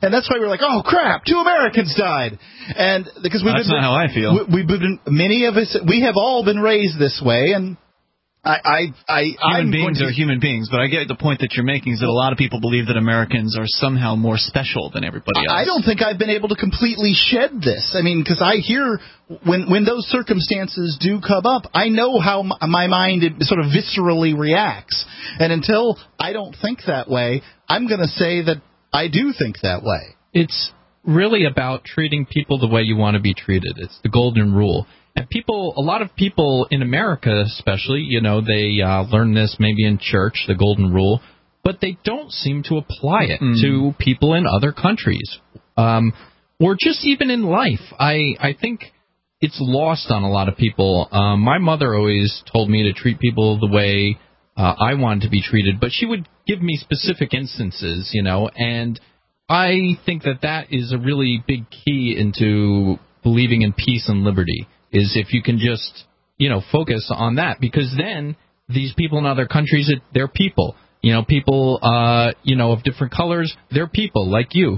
And that's why we're like, oh, crap, two Americans died. And because we've That's been, not how I feel. We, we've been, many of us, we have all been raised this way, and I, I, I human I'm beings to, are human beings, but I get the point that you're making is that a lot of people believe that Americans are somehow more special than everybody else. I don't think I've been able to completely shed this. I mean, because I hear when when those circumstances do come up, I know how m- my mind sort of viscerally reacts. And until I don't think that way, I'm going to say that I do think that way. It's really about treating people the way you want to be treated. It's the golden rule. And people, a lot of people in America especially, you know, they uh, learn this maybe in church, the golden rule, but they don't seem to apply it mm. to people in other countries. Um, or just even in life. I, I think it's lost on a lot of people. Um, my mother always told me to treat people the way uh, I wanted to be treated, but she would give me specific instances, you know, and I think that that is a really big key into believing in peace and liberty. Is if you can just, you know, focus on that, because then these people in other countries, they're people. You know, people, uh, you know, of different colors, they're people like you.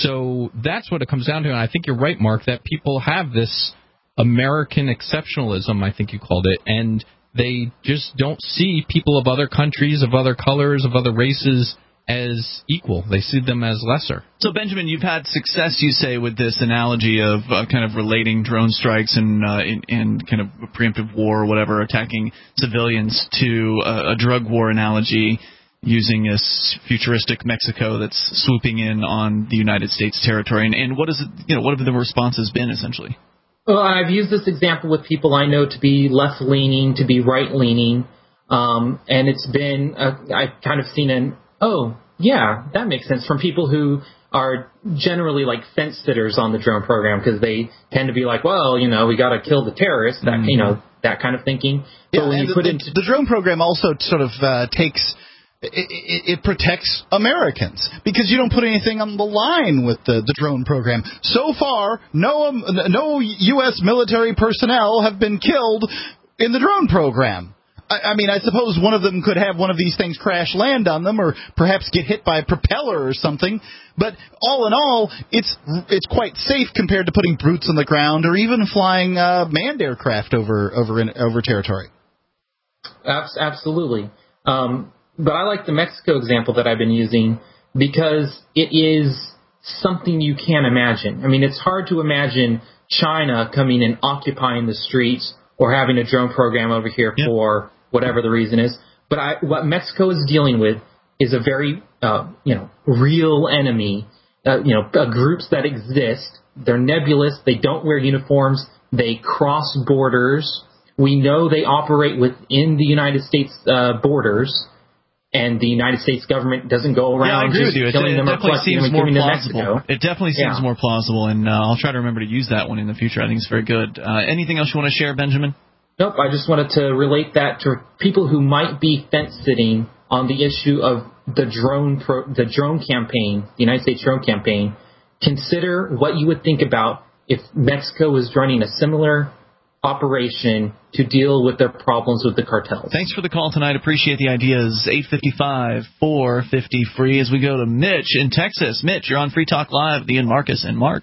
So that's what it comes down to. And I think you're right, Mark, that people have this American exceptionalism, I think you called it, and they just don't see people of other countries, of other colors, of other races as equal. They see them as lesser. So, Benjamin, you've had success, you say, with this analogy of uh, kind of relating drone strikes and, uh, in, and kind of preemptive war or whatever, attacking civilians, to uh, a drug war analogy using a futuristic Mexico that's swooping in on the United States territory. And, and what is it, you know, what have the responses been, essentially? Well, I've used this example with people I know to be left-leaning, to be right-leaning, um, and it's been, uh, I've kind of seen an oh, yeah, that makes sense from people who are generally like fence sitters on the drone program, because they tend to be like, well, you know, we got to kill the terrorists, that, mm-hmm. you know, that kind of thinking. Yeah, but when and you the, put the, into the drone program also sort of uh, takes, it, it, it protects Americans, because you don't put anything on the line with the, the drone program. So far, no, um, no U S military personnel have been killed in the drone program. I mean, I suppose one of them could have one of these things crash land on them, or perhaps get hit by a propeller or something. But all in all, it's it's quite safe compared to putting brutes on the ground or even flying uh, manned aircraft over over in, over territory. Absolutely. Um, but I like the Mexico example that I've been using, because it is something you can't imagine. I mean, it's hard to imagine China coming and occupying the streets or having a drone program over here yep. for whatever the reason is. But I, what Mexico is dealing with is a very, uh, you know, real enemy, uh, you know, uh, groups that exist. They're nebulous. They don't wear uniforms. They cross borders. We know they operate within the United States uh, borders, and the United States government doesn't go around yeah, just killing it, them it or collecting them and giving them to Mexico. It definitely seems yeah. more plausible, and uh, I'll try to remember to use that one in the future. I think it's very good. Uh, anything else you want to share, Benjamin? Nope, I just wanted to relate that to people who might be fence-sitting on the issue of the drone pro, the drone campaign, the United States drone campaign. Consider what you would think about if Mexico was running a similar operation to deal with their problems with the cartels. Thanks for the call tonight. Appreciate the ideas. eight five five, four five zero, free as we go to Mitch in Texas. Mitch, you're on Free Talk Live with Ian Marcus and Mark.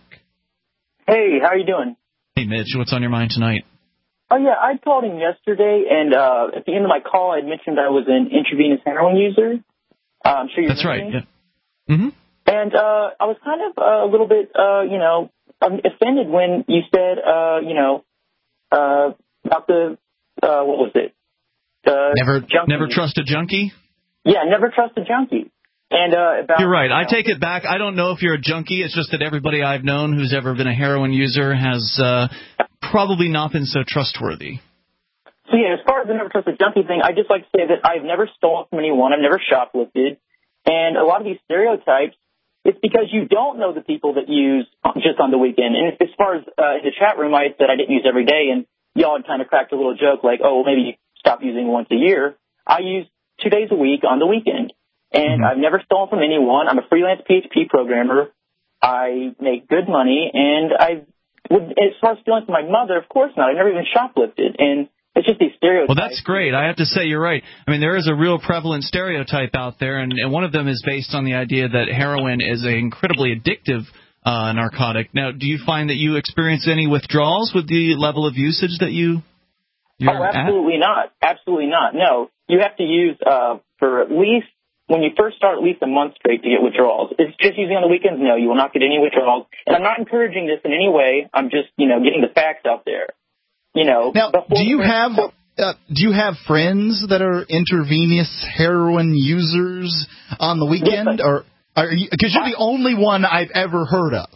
Hey, how are you doing? Hey, Mitch, what's on your mind tonight? Oh, yeah, I called in yesterday, and uh, at the end of my call, I mentioned I was an intravenous heroin user. Uh, I'm sure you're That's right. listening. Yeah. Mm-hmm. And uh, I was kind of uh, a little bit, uh, you know, offended when you said, uh, you know, uh, about the, uh, what was it? Uh, never, junkie. never trust a junkie? Yeah, never trust a junkie. And uh, about, you're right. You know, I take it back. I don't know if you're a junkie. It's just that everybody I've known who's ever been a heroin user has uh, probably not been so trustworthy. So, yeah, as far as the never trust a junkie thing, I'd just like to say that I've never stolen from anyone. I've never shoplifted. And a lot of these stereotypes, it's because you don't know the people that use just on the weekend. And as far as uh, in the chat room, I said I didn't use every day, and y'all had kind of cracked a little joke like, oh, well, maybe you stop using once a year. I use two days a week on the weekend. And mm-hmm. I've never stolen from anyone. I'm a freelance P H P programmer. I make good money. And I would, as far as stealing from my mother, of course not. I've never even shoplifted. And It's just these stereotypes. Well, that's great. I have to say you're right. I mean, there is a real prevalent stereotype out there, and, and one of them is based on the idea that heroin is an incredibly addictive uh, narcotic. Now, do you find that you experience any withdrawals with the level of usage that you you're Oh, absolutely not. Absolutely not. No. You have to use uh, for at least, when you first start, at least a month straight to get withdrawals. It's just using on the weekends? No, you will not get any withdrawals. And I'm not encouraging this in any way. I'm just, you know, getting the facts out there. You know, now, do you have uh, do you have friends that are intravenous heroin users on the weekend, yes, or are you? Because you're the only one I've ever heard of.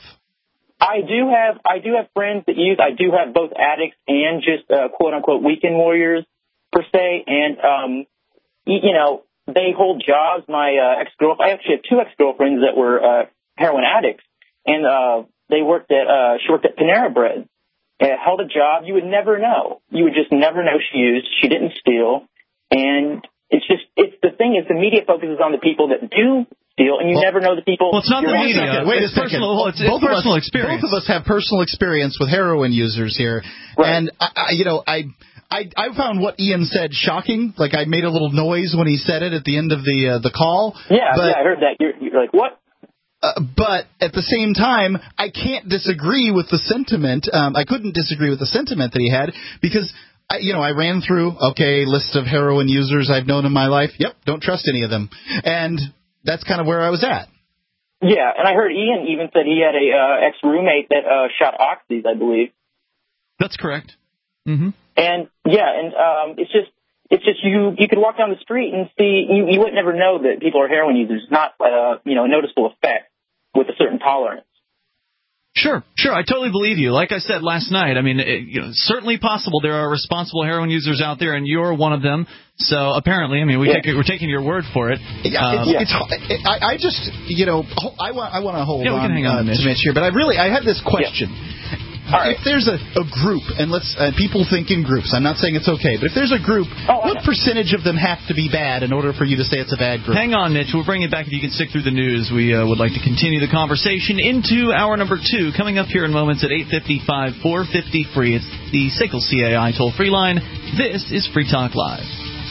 I do have I do have friends that use. I do have both addicts and just uh, quote unquote weekend warriors per se, and um, you know, they hold jobs. My uh, ex girlfriend, I actually have two ex girlfriends that were uh, heroin addicts, and uh, they worked at uh, she worked at Panera Bread. Uh, held a job, you would never know. You would just never know she used. She didn't steal. And it's just, it's the thing is the media focuses on the people that do steal, and you well, never know the people. Well, it's not the media. Wait it's a second. Personal, it's, both it's personal of us, experience. Both of us have personal experience with heroin users here. Right. And, I, I, you know, I... I, I found what Ian said shocking. Like, I made a little noise when he said it at the end of the uh, the call. Yeah, but, yeah, I heard that. You're, you're like, what? Uh, but at the same time, I can't disagree with the sentiment. Um, I couldn't disagree with the sentiment that he had because, I, you know, I ran through, okay, list of heroin users I've known in my life. Yep, don't trust any of them. And that's kind of where I was at. Yeah, and I heard Ian even said he had a uh, ex-roommate that uh, shot oxys, I believe. That's correct. Mm-hmm. And, yeah, and um, it's just, It's just you you could walk down the street and see, you, you would never know that people are heroin users. It's not, uh, you know, a noticeable effect with a certain tolerance. Sure, sure. I totally believe you. Like I said last night, I mean, it, you know, certainly possible there are responsible heroin users out there, and you're one of them. So apparently, I mean, we yeah. take, we're taking your word for it. Yeah, um, it's, it's, it, I, I just, you know, I want I want to hold yeah, on, hang on uh, to Mitch here, but I really I have this question. Yeah. Right. If there's a, a group, and let's uh, people think in groups, I'm not saying it's okay, but if there's a group, oh, what percentage of them have to be bad in order for you to say it's a bad group? Hang on, Mitch. We'll bring it back if you can stick through the news. We uh, would like to continue the conversation into hour number two, coming up here in moments at eight fifty-five, four fifty free. It's the S A C L C A I toll-free line. This is Free Talk Live.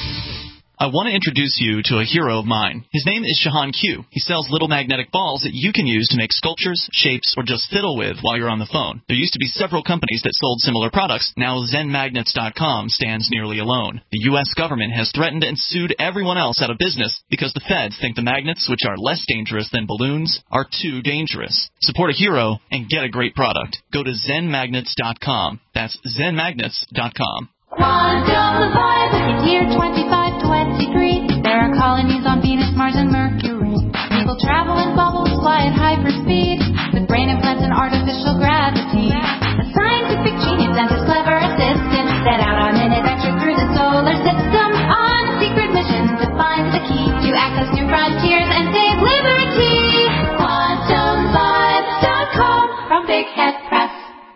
I want to introduce you to a hero of mine. His name is Shahan Q. He sells little magnetic balls that you can use to make sculptures, shapes, or just fiddle with while you're on the phone. There used to be several companies that sold similar products. Now Zen Magnets dot com stands nearly alone. The U S government has threatened and sued everyone else out of business because the feds think the magnets, which are less dangerous than balloons, are too dangerous. Support a hero and get a great product. Go to Zen Magnets dot com. That's Zen Magnets dot com. Quantum Vibe, year twenty-five twenty-three. There are colonies on Venus, Mars, and Mercury. People travel in bubbles, fly at hyperspeed, with brain implants and artificial gravity. A scientific genius and his clever assistant set out on an adventure through the solar system on a secret mission to find the key to access new frontiers and save liberty. Quantum Vibe dot com from Big Head Press.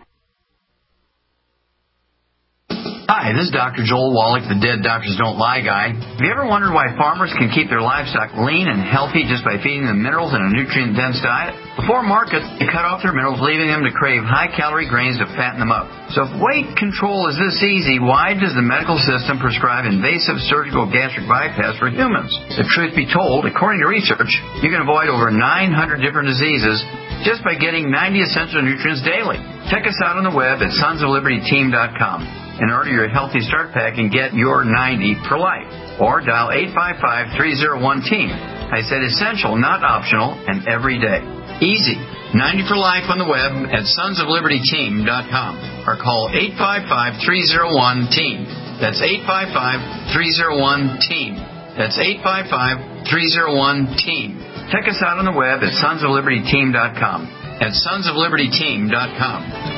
Hi, this is Doctor Joel Wallach, the Dead Doctors Don't Lie guy. Have you ever wondered why farmers can keep their livestock lean and healthy just by feeding them minerals in a nutrient-dense diet? Before markets, they cut off their minerals, leaving them to crave high-calorie grains to fatten them up. So if weight control is this easy, why does the medical system prescribe invasive surgical gastric bypass for humans? The truth be told, according to research, you can avoid over nine hundred different diseases just by getting ninety essential nutrients daily. Check us out on the web at sons of liberty team dot com. And order your Healthy Start Pack and get your ninety for life. Or dial eight five five, three oh one, team. I said essential, not optional, and every day. Easy. ninety for life on the web at sons of liberty team dot com. Or call eight five five, three oh one, team. That's eight five five, three oh one, team. That's eight five five, three oh one, team. Check us out on the web at sons of liberty team dot com. At sons of liberty team dot com.